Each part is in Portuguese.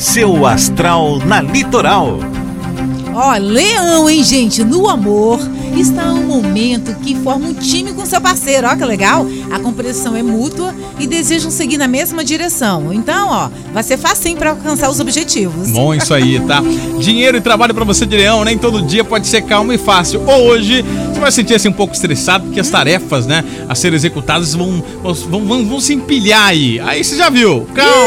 Seu astral na Litoral. Ó, Leão, hein, gente? No amor está um momento que forma um time com seu parceiro. Ó, que legal. A compreensão é mútua e desejam seguir na mesma direção. Então, ó, vai ser facinho para alcançar os objetivos. Bom, isso aí, tá? Dinheiro e trabalho para você de Leão, nem todo dia pode ser calmo e fácil. Hoje, você vai sentir assim um pouco estressado, porque as tarefas, né, a serem executadas vão se empilhar aí. Aí você já viu.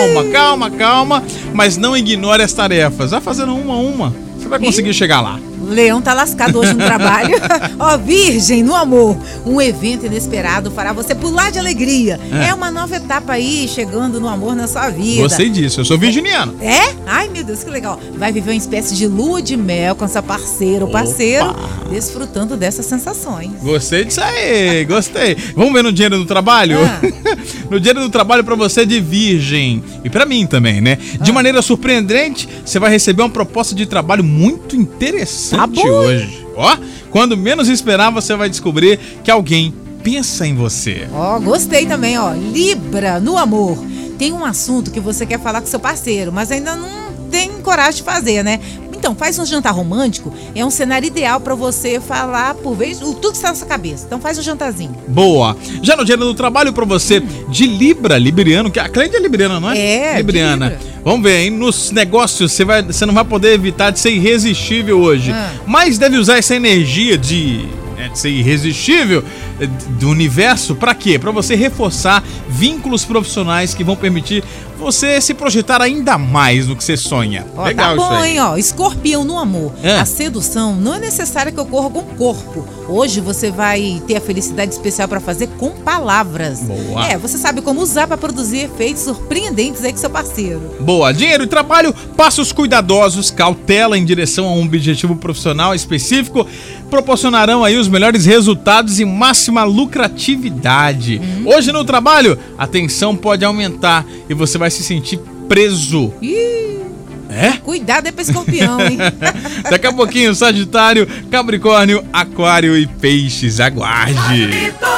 Calma, mas não ignore as tarefas. Vai fazendo uma a uma. Você vai conseguir chegar lá. Leão tá lascado hoje no trabalho. Ó, Virgem, no amor, um evento inesperado fará você pular de alegria. É uma nova etapa aí, chegando no amor na sua vida. Gostei disso, eu sou virginiano. É? Ai, meu Deus, que legal. Vai viver uma espécie de lua de mel com seu parceiro ou parceiro, desfrutando dessas sensações. Gostei disso aí, gostei. Vamos ver no dinheiro do trabalho? No dinheiro do trabalho pra você de Virgem. E pra mim também, né? De maneira surpreendente, você vai receber uma proposta de trabalho muito interessante hoje. Ó, quando menos esperar, você vai descobrir que alguém pensa em você. Ó, gostei também, ó. Libra, no amor. Tem um assunto que você quer falar com seu parceiro, mas ainda não tem coragem de fazer, né? Então, faz um jantar romântico, é um cenário ideal pra você falar por vez tudo que está na sua cabeça. Então faz um jantarzinho. Boa. Já no dinheiro do trabalho pra você de Libriano, que a cliente é libriana, não é? É, libriana. Libra. Vamos ver, hein? Nos negócios você não vai poder evitar de ser irresistível hoje. Mas deve usar essa energia de ser irresistível do universo pra quê? Pra você reforçar vínculos profissionais que vão permitir você se projetar ainda mais no que você sonha. Ó, legal tá bom, isso aí. hein, ó. Escorpião no amor. A sedução não é necessária que ocorra com o corpo. Hoje você vai ter a felicidade especial pra fazer com palavras. Boa. Você sabe como usar pra produzir efeitos surpreendentes aí com seu parceiro. Boa. Dinheiro e trabalho, passos cuidadosos, cautela em direção a um objetivo profissional específico proporcionarão aí os melhores resultados e máxima lucratividade. Hoje no trabalho, a tensão pode aumentar e você vai se sentir preso. Cuidado aí pra Escorpião, hein? Daqui a pouquinho, Sagitário, Capricórnio, Aquário e Peixes. Aguarde!